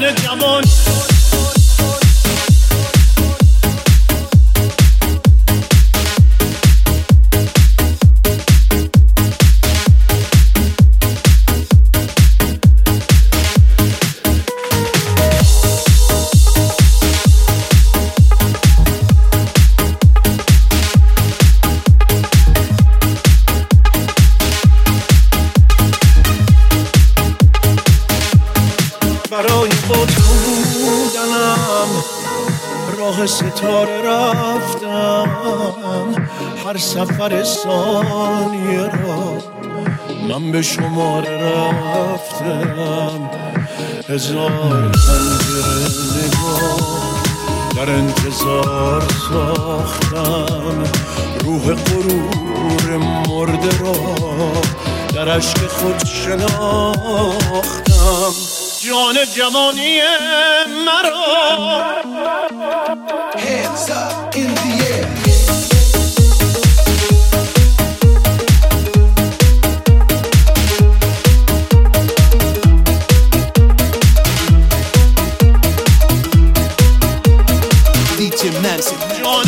جان جوان برای خود بودنم راه ستاره رفتم هر سفر ثانیه را من به شماره رفتم هزار پنجره نگاه در انتظار ساختم روح غرور مرده را در عشق خود شناختم جان جوانی مرا Hands up in the air. جان